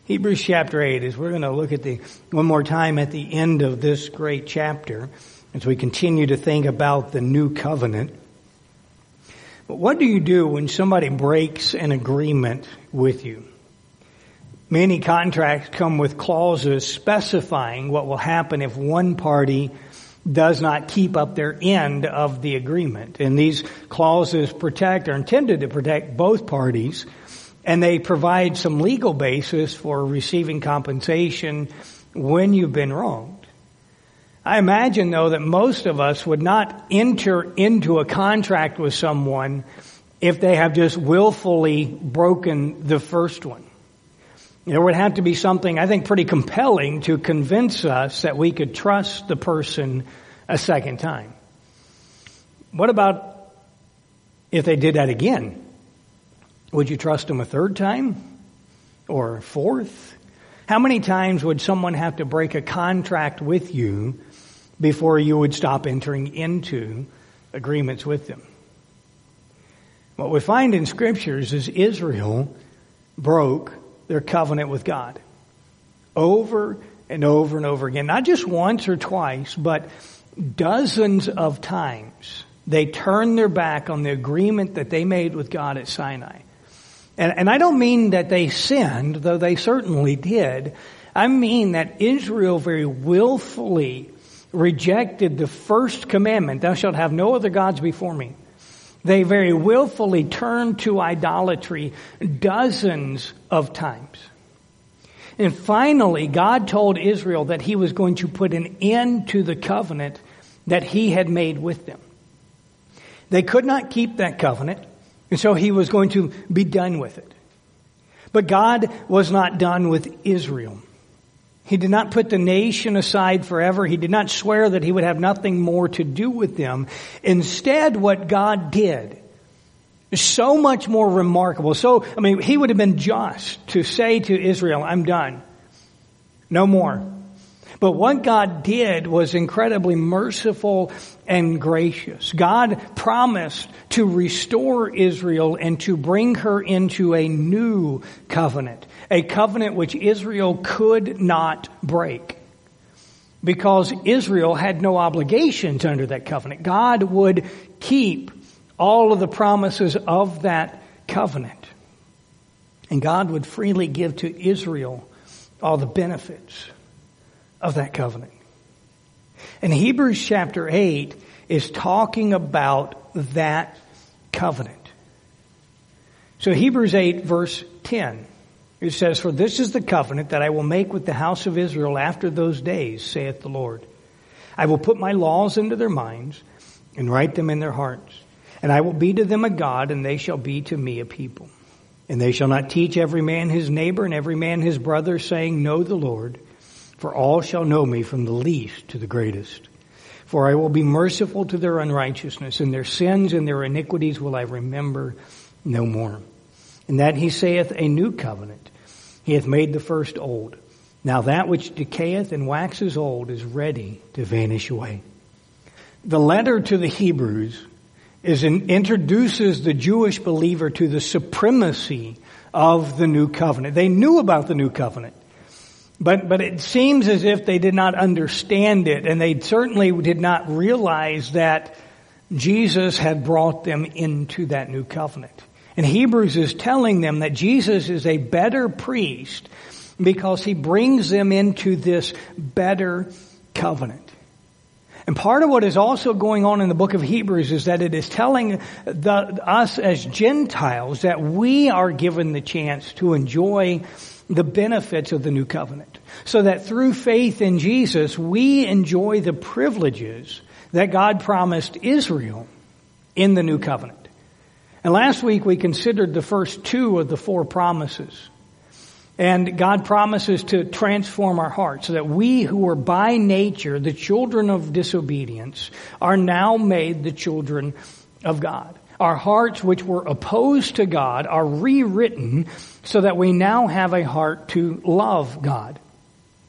Hebrews chapter 8, as we're going to look at one more time at the end of this great chapter, as we continue to think about the new covenant. But what do you do when somebody breaks an agreement with you? Many contracts come with clauses specifying what will happen if one party does not keep up their end of the agreement. And these clauses are intended to protect both parties, and they provide some legal basis for receiving compensation when you've been wronged. I imagine, though, that most of us would not enter into a contract with someone if they have just willfully broken the first one. There would have to be something, I think, pretty compelling to convince us that we could trust the person a second time. What about if they did that again? Would you trust them a third time? Or a fourth? How many times would someone have to break a contract with you before you would stop entering into agreements with them? What we find in scriptures is Israel broke their covenant with God over and over and over again. Not just once or twice, but dozens of times. They turned their back on the agreement that they made with God at Sinai. And I don't mean that they sinned, though they certainly did. I mean that Israel very willfully rejected the first commandment, thou shalt have no other gods before me. They very willfully turned to idolatry dozens of times. And finally, God told Israel that he was going to put an end to the covenant that he had made with them. They could not keep that covenant, and so he was going to be done with it. But God was not done with Israel. He did not put the nation aside forever. He did not swear that he would have nothing more to do with them. Instead, what God did is so much more remarkable. He would have been just to say to Israel, I'm done. No more. But what God did was incredibly merciful and gracious. God promised to restore Israel and to bring her into a new covenant. A covenant which Israel could not break. Because Israel had no obligations under that covenant. God would keep all of the promises of that covenant. And God would freely give to Israel all the benefits of that covenant. And Hebrews chapter 8 is talking about that covenant. So Hebrews 8 verse 10, it says, for this is the covenant that I will make with the house of Israel after those days, saith the Lord. I will put my laws into their minds and write them in their hearts. And I will be to them a God, and they shall be to me a people. And they shall not teach every man his neighbor and every man his brother, saying, know the Lord. For all shall know me from the least to the greatest. For I will be merciful to their unrighteousness, and their sins and their iniquities will I remember no more. And that he saith a new covenant. He hath made the first old. Now that which decayeth and waxes old is ready to vanish away. The letter to the Hebrews introduces the Jewish believer to the supremacy of the new covenant. They knew about the new covenant. But it seems as if they did not understand it, and they certainly did not realize that Jesus had brought them into that new covenant. And Hebrews is telling them that Jesus is a better priest because he brings them into this better covenant. And part of what is also going on in the book of Hebrews is that it is telling us as Gentiles that we are given the chance to enjoy the benefits of the new covenant. So that through faith in Jesus, we enjoy the privileges that God promised Israel in the new covenant. And last week we considered the first two of the four promises. And God promises to transform our hearts so that we who are by nature the children of disobedience are now made the children of God. Our hearts which were opposed to God are rewritten so that we now have a heart to love God.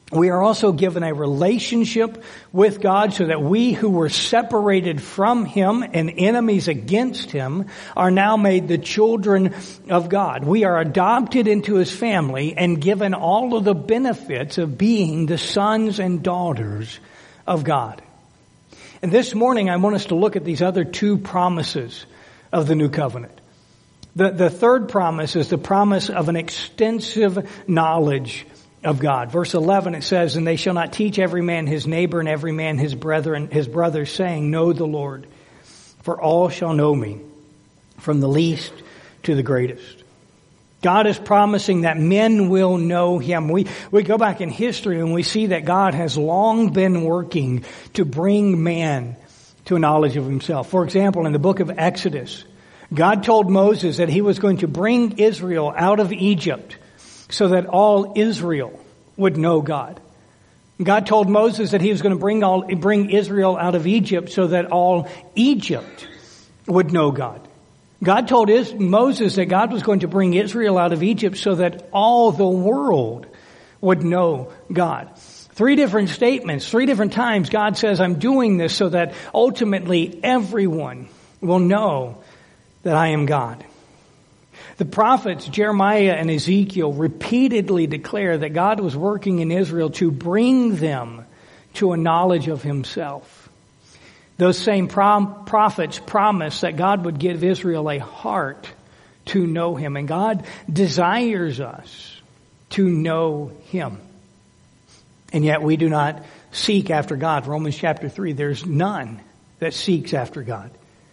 We are also given a relationship with God so that we who were separated from Him and enemies against Him are now made the children of God. We are adopted into His family and given all of the benefits of being the sons and daughters of God. And this morning I want us to look at these other two promises of the new covenant. The third promise is the promise of an extensive knowledge of God. Verse 11, it says, "And they shall not teach every man his neighbor and every man his brother, saying, Know the Lord, for all shall know me, from the least to the greatest." God is promising that men will know Him. We go back in history and we see that God has long been working to bring man to a knowledge of Himself. For example, in the book of Exodus, God told Moses that He was going to bring Israel out of Egypt so that all Israel would know God. God told Moses that He was going to bring Israel out of Egypt so that all Egypt would know God. God told Moses that God was going to bring Israel out of Egypt so that all the world would know God. 3 different statements, 3 different times God says, I'm doing this so that ultimately everyone will know that I am God. The prophets Jeremiah and Ezekiel repeatedly declare that God was working in Israel to bring them to a knowledge of Himself. Those same prophets promised that God would give Israel a heart to know Him. And God desires us to know Him. And yet we do not seek after God. Romans chapter 3, there's none that seeks after God.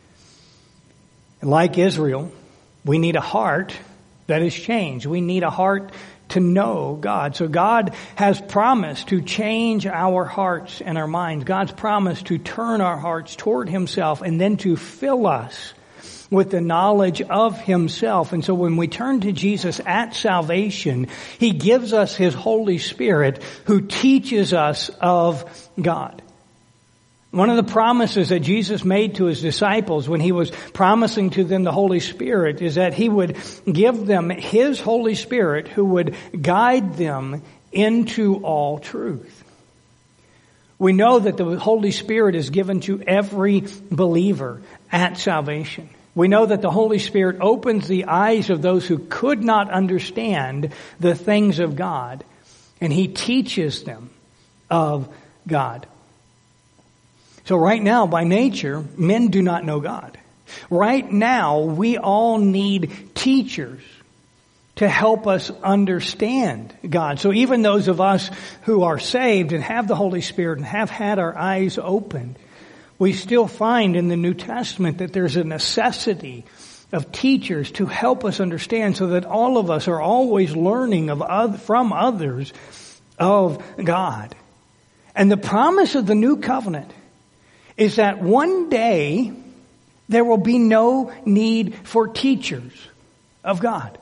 And like Israel, we need a heart that is changed. We need a heart to know God. So God has promised to change our hearts and our minds. God's promised to turn our hearts toward Himself and then to fill us with the knowledge of Himself. And so when we turn to Jesus at salvation, He gives us His Holy Spirit who teaches us of God. One of the promises that Jesus made to His disciples when He was promising to them the Holy Spirit is that He would give them His Holy Spirit who would guide them into all truth. We know that the Holy Spirit is given to every believer at salvation. We know that the Holy Spirit opens the eyes of those who could not understand the things of God, and He teaches them of God. So right now, by nature, men do not know God. Right now, we all need teachers to help us understand God. So even those of us who are saved and have the Holy Spirit and have had our eyes opened, we still find in the New Testament that there's a necessity of teachers to help us understand so that all of us are always learning from others of God. And the promise of the new covenant is that one day there will be no need for teachers of God.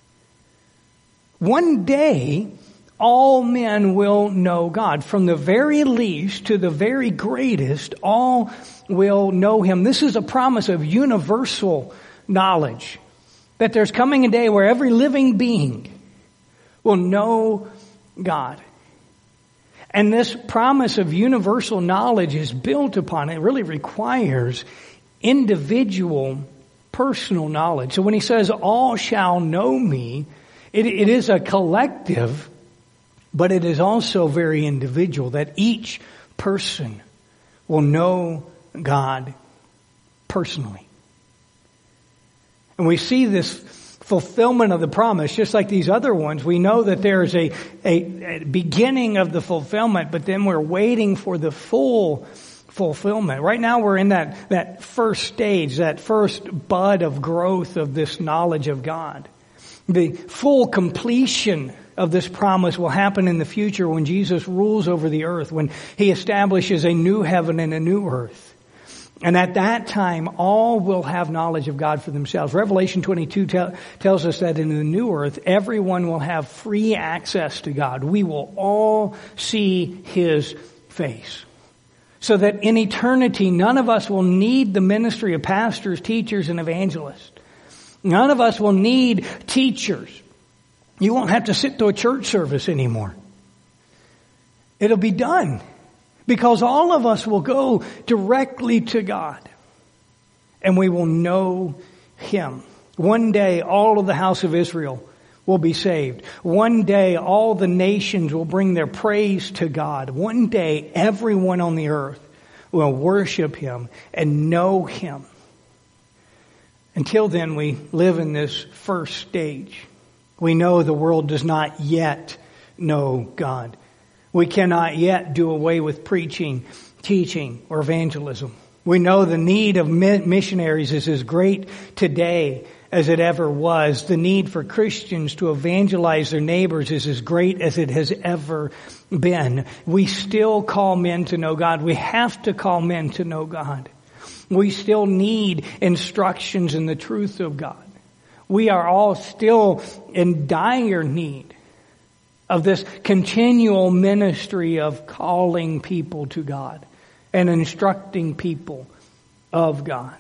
One day all men will know God. From the very least to the very greatest, all will know Him. This is a promise of universal knowledge. That there's coming a day where every living being will know God. And this promise of universal knowledge is built upon, it really requires individual personal knowledge. So when He says, all shall know me, it is a collective, but it is also very individual, that each person will know God personally. And we see this fulfillment of the promise, just like these other ones. We know that there's a beginning of the fulfillment, but then we're waiting for the full fulfillment. Right now we're in that first stage, that first bud of growth of this knowledge of God. The full completion of this promise will happen in the future when Jesus rules over the earth, when He establishes a new heaven and a new earth. And at that time, all will have knowledge of God for themselves. Revelation 22 tells us that in the new earth, everyone will have free access to God. We will all see His face. So that in eternity, none of us will need the ministry of pastors, teachers, and evangelists. None of us will need teachers. You won't have to sit through a church service anymore. It'll be done. Because all of us will go directly to God. And we will know Him. One day, all of the house of Israel will be saved. One day, all the nations will bring their praise to God. One day, everyone on the earth will worship Him and know Him. Until then, we live in this first stage. We know the world does not yet know God. We cannot yet do away with preaching, teaching, or evangelism. We know the need of missionaries is as great today as it ever was. The need for Christians to evangelize their neighbors is as great as it has ever been. We still call men to know God. We have to call men to know God. We still need instructions in the truth of God. We are all still in dire need of this continual ministry of calling people to God and instructing people of God.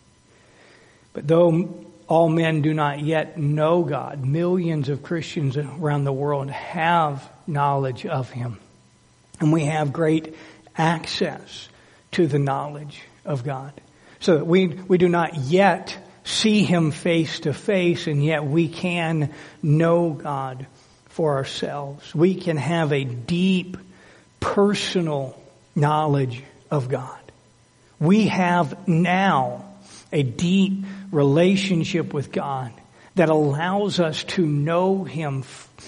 But though all men do not yet know God, millions of Christians around the world have knowledge of Him. And we have great access to the knowledge of God. So that we do not yet see Him face to face, and yet we can know God for ourselves. We can have a deep, personal knowledge of God. We have now a deep relationship with God that allows us to know Him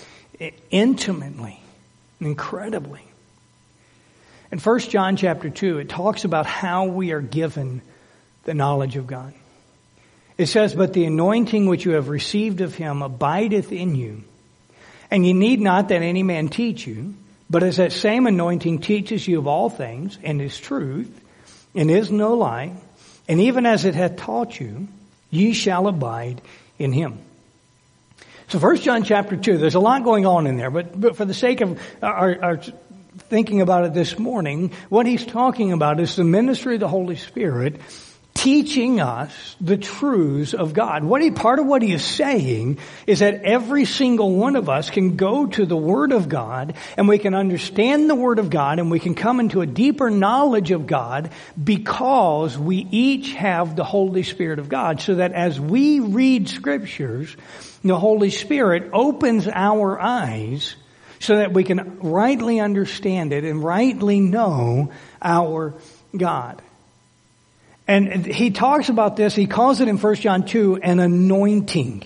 intimately, incredibly. In 1 John chapter 2, it talks about how we are given the knowledge of God. It says, "But the anointing which you have received of Him abideth in you, and ye need not that any man teach you, but as that same anointing teaches you of all things, and is truth, and is no lie, and even as it hath taught you, ye shall abide in Him." So 1 John chapter 2, there's a lot going on in there, but for the sake of our thinking about it this morning, what he's talking about is the ministry of the Holy Spirit teaching us the truths of God. Part of what he is saying is that every single one of us can go to the Word of God, and we can understand the Word of God, and we can come into a deeper knowledge of God because we each have the Holy Spirit of God. So that as we read Scriptures, the Holy Spirit opens our eyes so that we can rightly understand it and rightly know our God. And he talks about this, he calls it in 1 John 2 an anointing.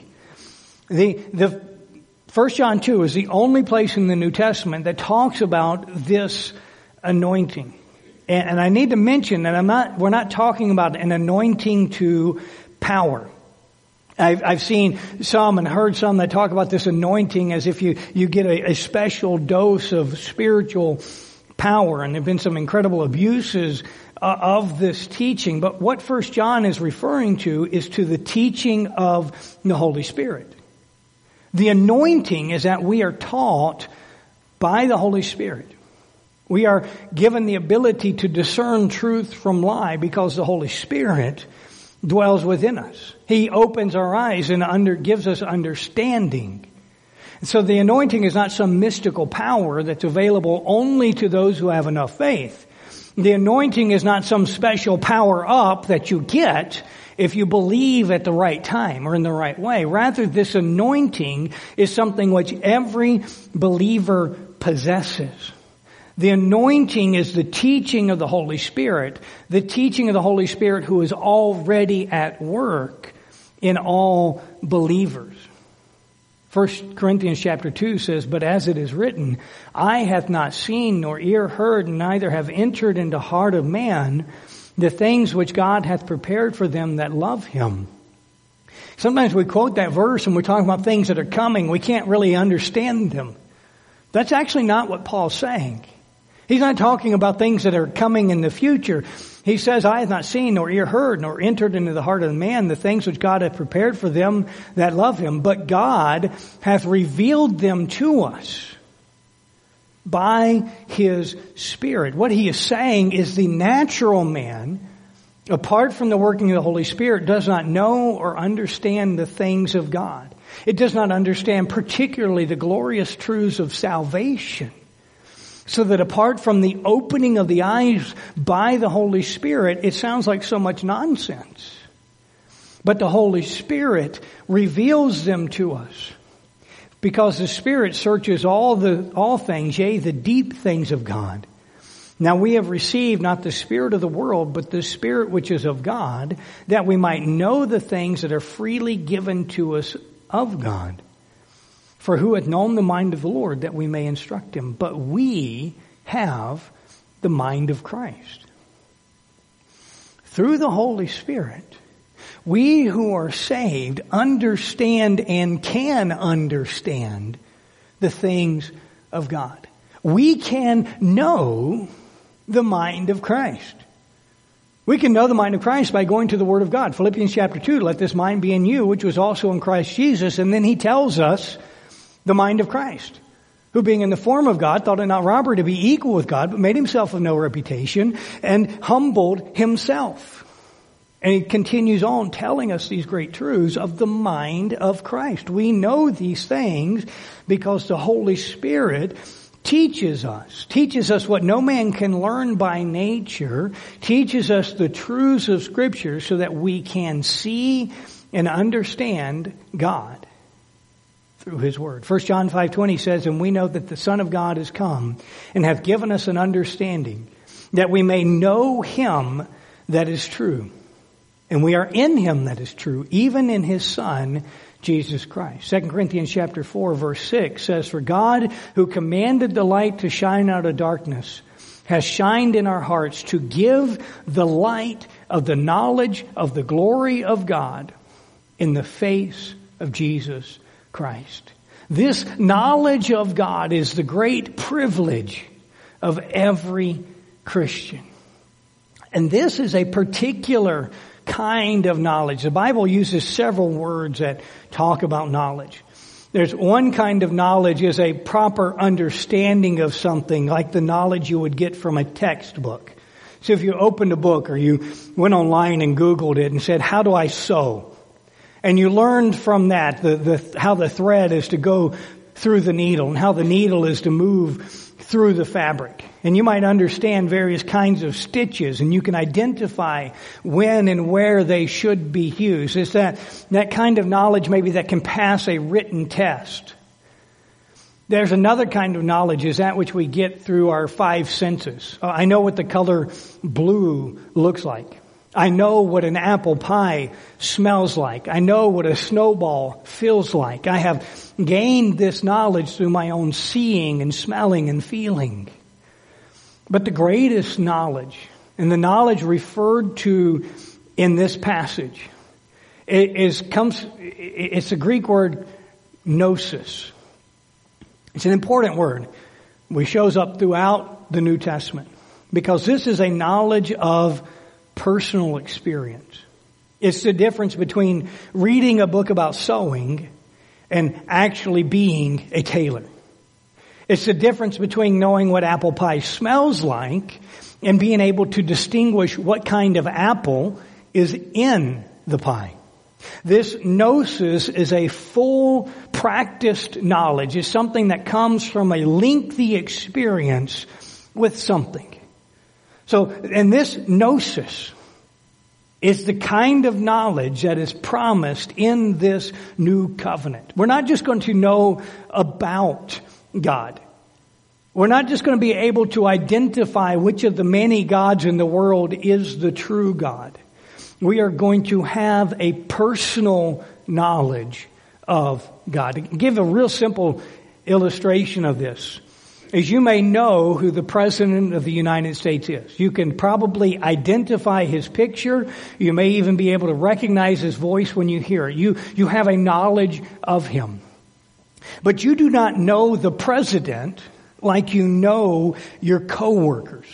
The 1 John 2 is the only place in the New Testament that talks about this anointing. And I need to mention that we're not talking about an anointing to power. I've seen some and heard some that talk about this anointing as if you get a special dose of spiritual power, and there have been some incredible abuses of this teaching. But what 1 John is referring to is to the teaching of the Holy Spirit. The anointing is that we are taught by the Holy Spirit. We are given the ability to discern truth from lie because the Holy Spirit dwells within us. He opens our eyes and gives us understanding. So the anointing is not some mystical power that's available only to those who have enough faith. The anointing is not some special power up that you get if you believe at the right time or in the right way. Rather, this anointing is something which every believer possesses. The anointing is the teaching of the Holy Spirit, the teaching of the Holy Spirit who is already at work in all believers. 1 Corinthians chapter 2 says, "But as it is written, eye hath not seen, nor ear heard, neither have entered into heart of man the things which God hath prepared for them that love Him." Sometimes we quote that verse and we're talking about things that are coming. We can't really understand them. That's actually not what Paul's saying. He's not talking about things that are coming in the future. He says, "Eye hath not seen, nor ear heard, nor entered into the heart of man the things which God hath prepared for them that love Him. But God hath revealed them to us by His Spirit." What he is saying is the natural man, apart from the working of the Holy Spirit, does not know or understand the things of God. It does not understand particularly the glorious truths of salvation. So that apart from the opening of the eyes by the Holy Spirit, it sounds like so much nonsense. But the Holy Spirit reveals them to us. Because the Spirit searches all things, yea, the deep things of God. Now we have received not the spirit of the world, but the Spirit which is of God, that we might know the things that are freely given to us of God. For who hath known the mind of the Lord, that we may instruct him? But we have the mind of Christ. Through the Holy Spirit, we who are saved understand and can understand the things of God. We can know the mind of Christ. We can know the mind of Christ by going to the Word of God. Philippians chapter 2, let this mind be in you, which was also in Christ Jesus. And then he tells us the mind of Christ, who being in the form of God, thought it not robbery to be equal with God, but made himself of no reputation and humbled himself. And he continues on telling us these great truths of the mind of Christ. We know these things because the Holy Spirit teaches us what no man can learn by nature, teaches us the truths of Scripture so that we can see and understand God through His Word. 1 John 5:20 says, and we know that the Son of God is come and hath given us an understanding that we may know Him that is true. And we are in Him that is true, even in His Son, Jesus Christ. 2 Corinthians chapter 4 verse 6 says, for God who commanded the light to shine out of darkness has shined in our hearts to give the light of the knowledge of the glory of God in the face of Jesus Christ. This knowledge of God is the great privilege of every Christian. And this is a particular kind of knowledge. The Bible uses several words that talk about knowledge. There's one kind of knowledge is a proper understanding of something, like the knowledge you would get from a textbook. So if you opened a book or you went online and Googled it and said, how do I sew? And you learned from that how the thread is to go through the needle and how the needle is to move through the fabric. And you might understand various kinds of stitches, and you can identify when and where they should be used. It's that kind of knowledge maybe that can pass a written test. There's another kind of knowledge is that which we get through our five senses. I know what the color blue looks like. I know what an apple pie smells like. I know what a snowball feels like. I have gained this knowledge through my own seeing and smelling and feeling. But the greatest knowledge, and the knowledge referred to in this passage, it's the Greek word gnosis. It's an important word, which shows up throughout the New Testament, because this is a knowledge of personal experience. It's the difference between reading a book about sewing and actually being a tailor. It's the difference between knowing what apple pie smells like and being able to distinguish what kind of apple is in the pie. This gnosis is a full practiced knowledge. It's something that comes from a lengthy experience with something. So, and this gnosis is the kind of knowledge that is promised in this new covenant. We're not just going to know about God. We're not just going to be able to identify which of the many gods in the world is the true God. We are going to have a personal knowledge of God. To give a real simple illustration of this, as you may know who the President of the United States is. You can probably identify his picture. You may even be able to recognize his voice when you hear it. You have a knowledge of him. But you do not know the President like you know your coworkers.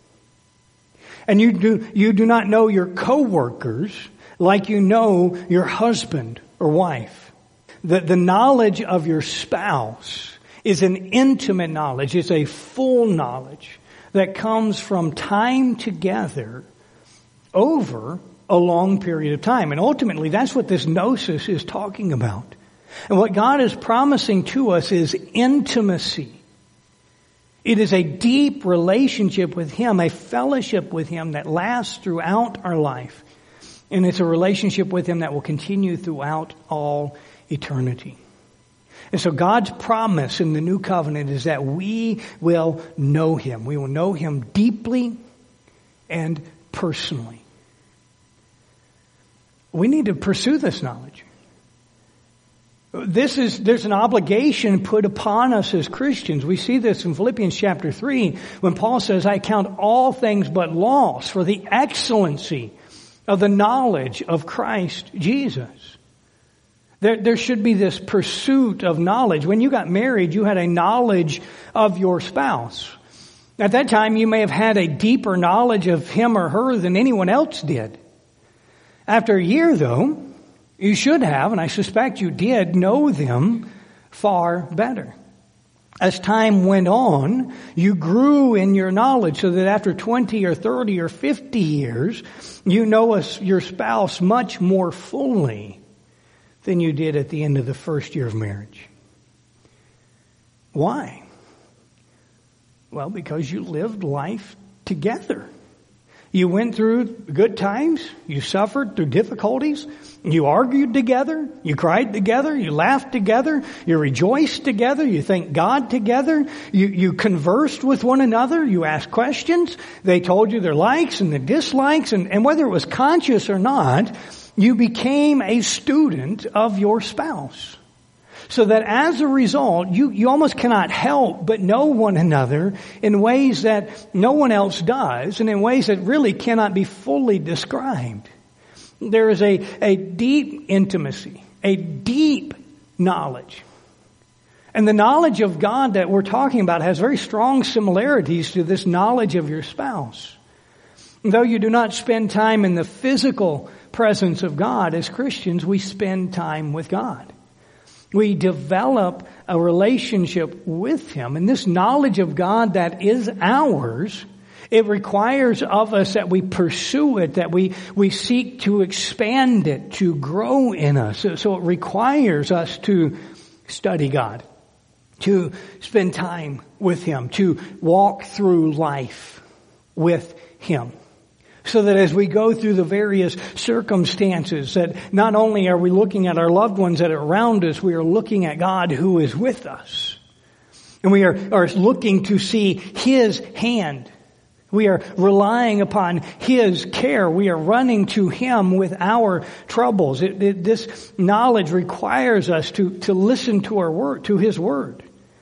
And you do not know your coworkers like you know your husband or wife. The knowledge of your spouse is an intimate knowledge. It's a full knowledge that comes from time together over a long period of time. And ultimately, that's what this gnosis is talking about. And what God is promising to us is intimacy. It is a deep relationship with Him, a fellowship with Him that lasts throughout our life. And it's a relationship with Him that will continue throughout all eternity. And so God's promise in the new covenant is that we will know Him. We will know Him deeply and personally. We need to pursue this knowledge. There's an obligation put upon us as Christians. We see this in Philippians chapter 3 when Paul says, I count all things but loss for the excellency of the knowledge of Christ Jesus. There should be this pursuit of knowledge. When you got married, you had a knowledge of your spouse. At that time, you may have had a deeper knowledge of him or her than anyone else did. After a year, though, you should have, and I suspect you did, know them far better. As time went on, you grew in your knowledge so that after 20 or 30 or 50 years, you know your spouse much more fully than you did at the end of the first year of marriage. Why? Well, because you lived life together. You went through good times. You suffered through difficulties. You argued together. You cried together. You laughed together. You rejoiced together. You thanked God together. You conversed with one another. You asked questions. They told you their likes and their dislikes. And whether it was conscious or not, you became a student of your spouse. So that as a result, you almost cannot help but know one another in ways that no one else does, and in ways that really cannot be fully described. There is a deep intimacy, a deep knowledge. And the knowledge of God that we're talking about has very strong similarities to this knowledge of your spouse. Though you do not spend time in the physical presence of God, as Christians, we spend time with God. We develop a relationship with Him. And this knowledge of God that is ours, it requires of us that we pursue it, that we seek to expand it, to grow in us. So it requires us to study God, to spend time with Him, to walk through life with Him. So that as we go through the various circumstances, that not only are we looking at our loved ones that are around us, we are looking at God who is with us. And we are looking to see His hand. We are relying upon His care. We are running to Him with our troubles. This knowledge requires us to listen to our word, to His word,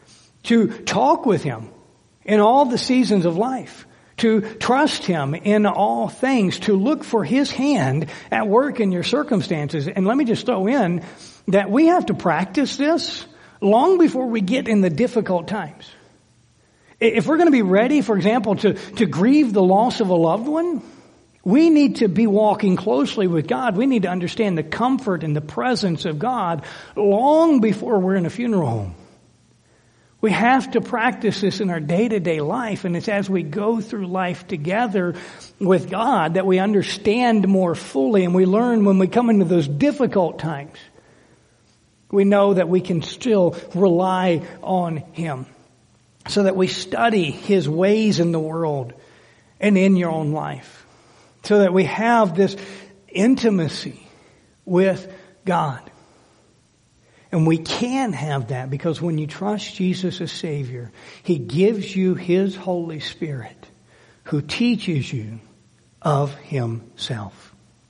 to talk with Him in all the seasons of life, to trust Him in all things, to look for His hand at work in your circumstances. And let me just throw in that we have to practice this long before we get in the difficult times. If we're going to be ready, for example, to grieve the loss of a loved one, we need to be walking closely with God. We need to understand the comfort and the presence of God long before we're in a funeral home. We have to practice this in our day-to-day life, and it's as we go through life together with God that we understand more fully, and we learn when we come into those difficult times, we know that we can still rely on Him. So that we study His ways in the world and in your own life. So that we have this intimacy with God. And we can have that because when you trust Jesus as Savior, He gives you His Holy Spirit who teaches you of Himself.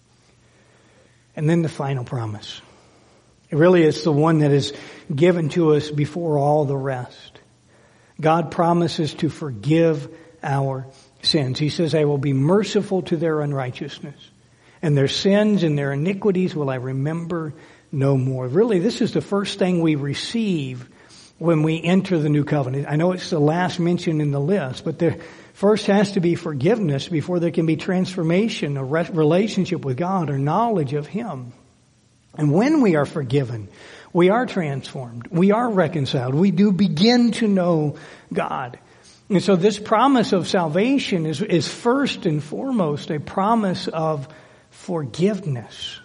And then the final promise. It really is the one that is given to us before all the rest. God promises to forgive our sins. He says, I will be merciful to their unrighteousness, and their sins and their iniquities will I remember no more. Really, this is the first thing we receive when we enter the new covenant. I know it's the last mention in the list, but there first has to be forgiveness before there can be transformation, a relationship with God, or knowledge of Him. And when we are forgiven, we are transformed. We are reconciled. We do begin to know God. And so this promise of salvation is first and foremost a promise of forgiveness.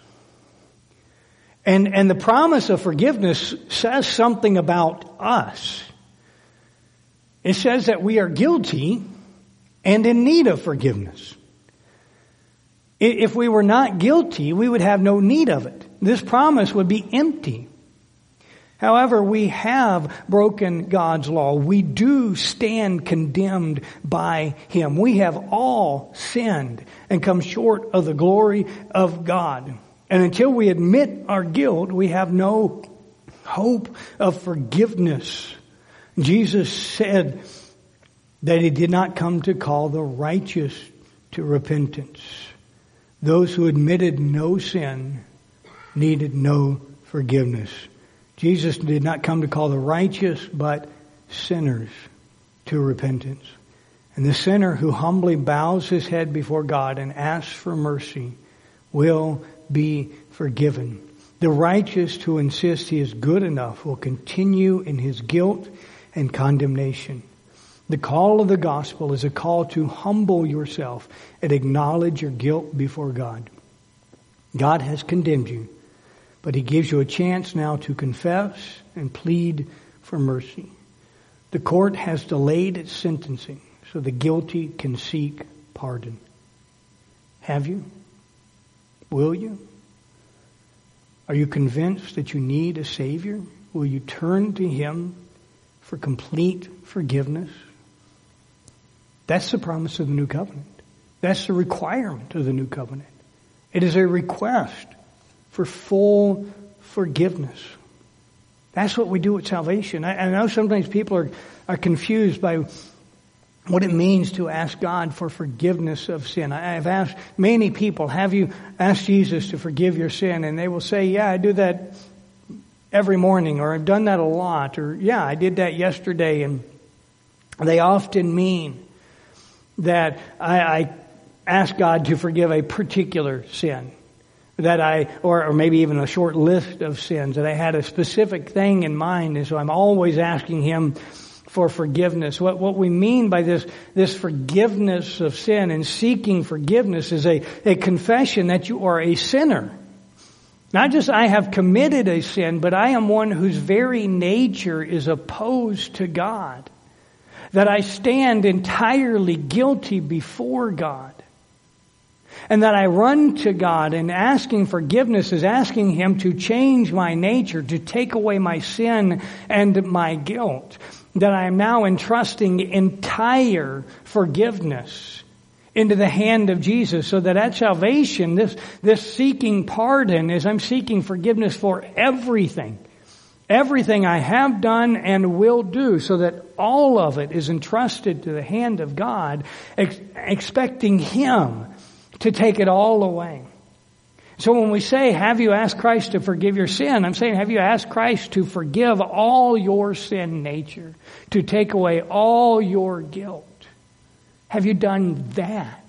And the promise of forgiveness says something about us. It says that we are guilty and in need of forgiveness. If we were not guilty, we would have no need of it. This promise would be empty. However, we have broken God's law. We do stand condemned by Him. We have all sinned and come short of the glory of God. And until we admit our guilt, we have no hope of forgiveness. Jesus said that He did not come to call the righteous to repentance. Those who admitted no sin needed no forgiveness. Jesus did not come to call the righteous, but sinners to repentance. And the sinner who humbly bows his head before God and asks for mercy will be forgiven. The righteous who insists he is good enough will continue in his guilt and condemnation. The call of the gospel is a call to humble yourself and acknowledge your guilt before God. God has condemned you, but He gives you a chance now to confess and plead for mercy. The court has delayed its sentencing so the guilty can seek pardon. Have you? Will you? Are you convinced that you need a Savior? Will you turn to Him for complete forgiveness? That's the promise of the new covenant. That's the requirement of the new covenant. It is a request for full forgiveness. That's what we do at salvation. I know sometimes people are confused by what it means to ask God for forgiveness of sin. I've asked many people, have you asked Jesus to forgive your sin? And they will say, yeah, I do that every morning, or I've done that a lot, or yeah, I did that yesterday. And they often mean that I ask God to forgive a particular sin, that or maybe even a short list of sins, that I had a specific thing in mind, and so I'm always asking Him for forgiveness. What we mean by this forgiveness of sin and seeking forgiveness is a confession that you are a sinner. Not just I have committed a sin, but I am one whose very nature is opposed to God. That I stand entirely guilty before God. And that I run to God, and asking forgiveness is asking Him to change my nature, to take away my sin and my guilt. That I am now entrusting entire forgiveness into the hand of Jesus, so that at salvation, this seeking pardon is I'm seeking forgiveness for everything. Everything I have done and will do, so that all of it is entrusted to the hand of God, expecting Him to take it all away. So when we say, have you asked Christ to forgive your sin? I'm saying, have you asked Christ to forgive all your sin nature, to take away all your guilt? Have you done that?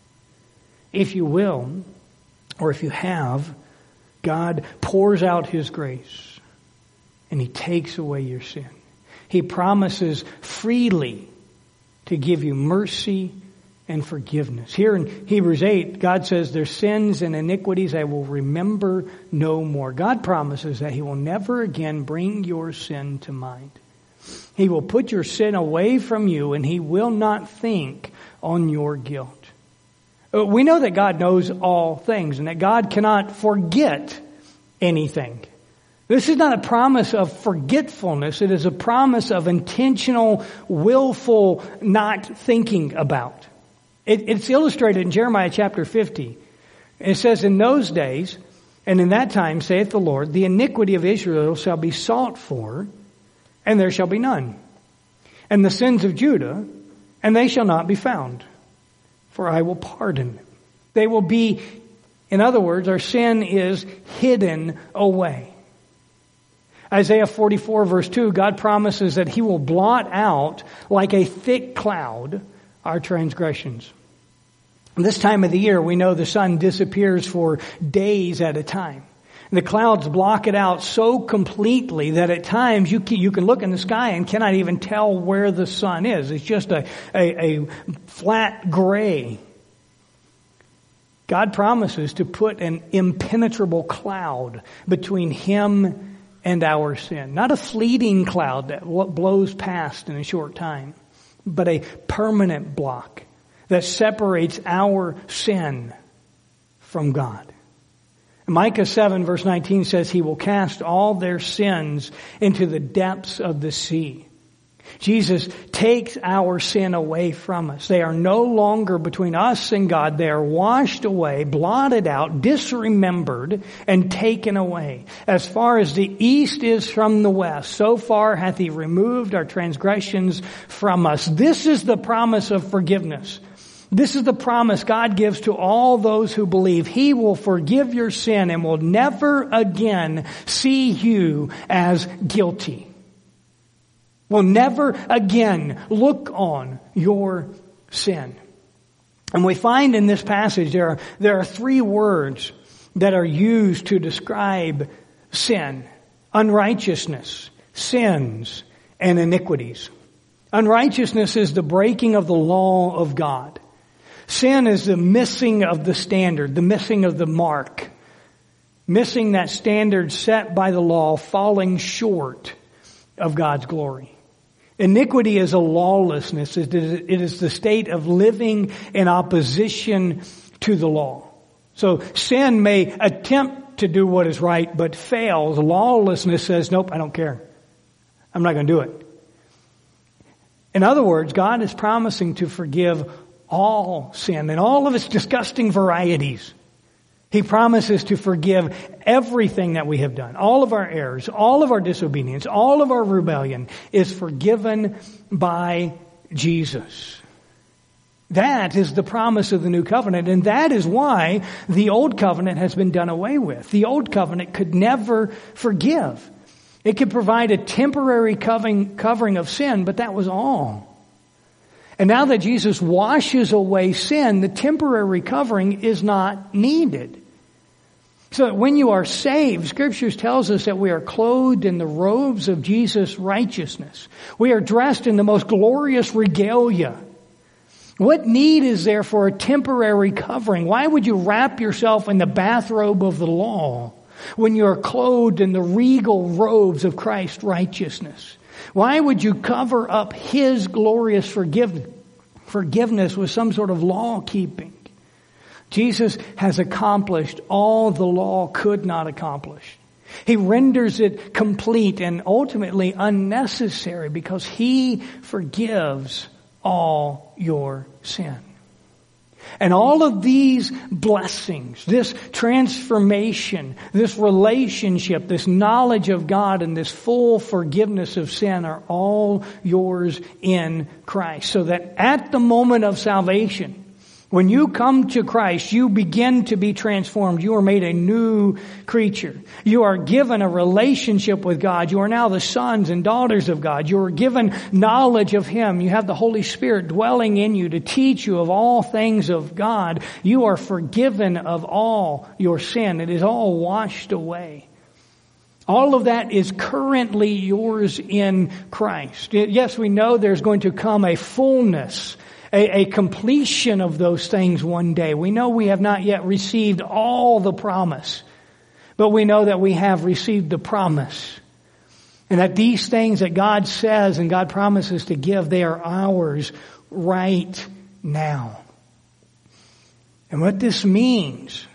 If you will, or if you have, God pours out His grace. And He takes away your sin. He promises freely to give you mercy and forgiveness. Here in Hebrews 8, God says, their sins and iniquities I will remember no more. God promises that He will never again bring your sin to mind. He will put your sin away from you, and He will not think on your guilt. We know that God knows all things, and that God cannot forget anything. This is not a promise of forgetfulness. It is a promise of intentional, willful not thinking about. It's illustrated in Jeremiah chapter 50. It says, in those days, and in that time, saith the Lord, the iniquity of Israel shall be sought for, and there shall be none. And the sins of Judah, and they shall not be found. For I will pardon them. They will be, in other words, our sin is hidden away. Isaiah 44 verse 2, God promises that He will blot out like a thick cloud our transgressions. This time of the year, we know the sun disappears for days at a time. The clouds block it out so completely that at times you can look in the sky and cannot even tell where the sun is. It's just a flat gray. God promises to put an impenetrable cloud between Him and our sin. Not a fleeting cloud that blows past in a short time. but a permanent block that separates our sin from God. Micah 7 verse 19 says He will cast all their sins into the depths of the sea. Jesus takes our sin away from us. They are no longer between us and God. They are washed away, blotted out, disremembered, and taken away. As far as the east is from the west, so far hath He removed our transgressions from us. This is the promise of forgiveness. This is the promise God gives to all those who believe. He will forgive your sin and will never again see you as guilty. Will never again look on your sin. And we find in this passage there are three words that are used to describe sin: unrighteousness, sins, and iniquities. Unrighteousness is the breaking of the law of God. Sin is the missing of the standard, the missing of the mark, missing that standard set by the law, falling short of God's glory. Iniquity is a lawlessness. It is the state of living in opposition to the law. So sin may attempt to do what is right, but fails. Lawlessness says, nope, I don't care. I'm not going to do it. In other words, God is promising to forgive all sin and all of its disgusting varieties. He promises to forgive everything that we have done. All of our errors, all of our disobedience, all of our rebellion is forgiven by Jesus. That is the promise of the new covenant, and that is why the old covenant has been done away with. The old covenant could never forgive. It could provide a temporary covering of sin, but that was all. And now that Jesus washes away sin, the temporary covering is not needed. So that when you are saved, Scriptures tells us that we are clothed in the robes of Jesus' righteousness. We are dressed in the most glorious regalia. What need is there for a temporary covering? Why would you wrap yourself in the bathrobe of the law when you are clothed in the regal robes of Christ's righteousness? Why would you cover up His glorious forgiveness with some sort of law keeping? Jesus has accomplished all the law could not accomplish. He renders it complete and ultimately unnecessary because He forgives all your sin. And all of these blessings, this transformation, this relationship, this knowledge of God, and this full forgiveness of sin are all yours in Christ. So that at the moment of salvation, when you come to Christ, you begin to be transformed. You are made a new creature. You are given a relationship with God. You are now the sons and daughters of God. You are given knowledge of Him. You have the Holy Spirit dwelling in you to teach you of all things of God. You are forgiven of all your sin. It is all washed away. All of that is currently yours in Christ. Yes, we know there's going to come a fullness, a completion of those things one day. We know we have not yet received all the promise, but we know that we have received the promise. And that these things that God says and God promises to give, they are ours right now. And what this means,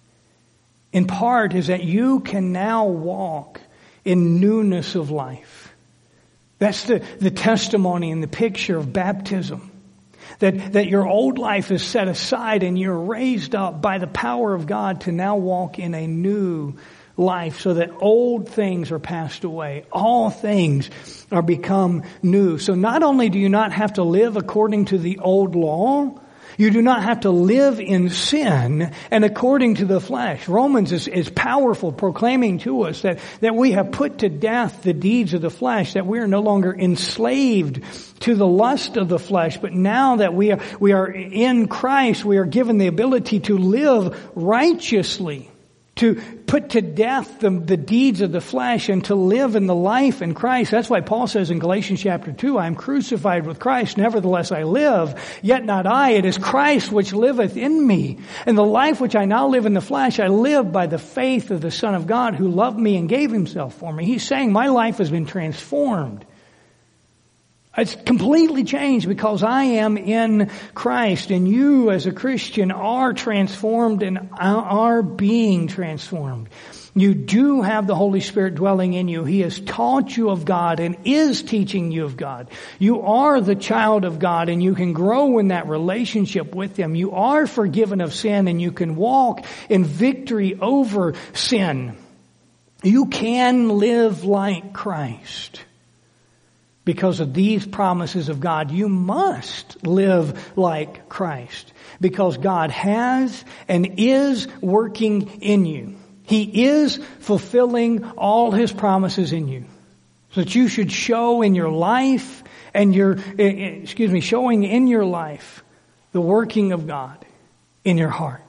in part, is that you can now walk in newness of life. That's the testimony and the picture of baptism. That your old life is set aside and you're raised up by the power of God to now walk in a new life, so that old things are passed away. All things are become new. So not only do you not have to live according to the old law, you do not have to live in sin and according to the flesh. Romans is powerful, proclaiming to us that we have put to death the deeds of the flesh, that we are no longer enslaved to the lust of the flesh, but now that we are in Christ, we are given the ability to live righteously, to put to death the deeds of the flesh and to live in the life in Christ. That's why Paul says in Galatians chapter 2, I am crucified with Christ, nevertheless I live, yet not I, it is Christ which liveth in me. And the life which I now live in the flesh, I live by the faith of the Son of God who loved me and gave Himself for me. He's saying my life has been transformed. It's completely changed because I am in Christ, and you as a Christian are transformed and are being transformed. You do have the Holy Spirit dwelling in you. He has taught you of God and is teaching you of God. You are the child of God, and you can grow in that relationship with Him. You are forgiven of sin, and you can walk in victory over sin. You can live like Christ. Because of these promises of God, you must live like Christ. Because God has and is working in you. He is fulfilling all His promises in you. So that you should show in your life and showing in your life the working of God in your heart.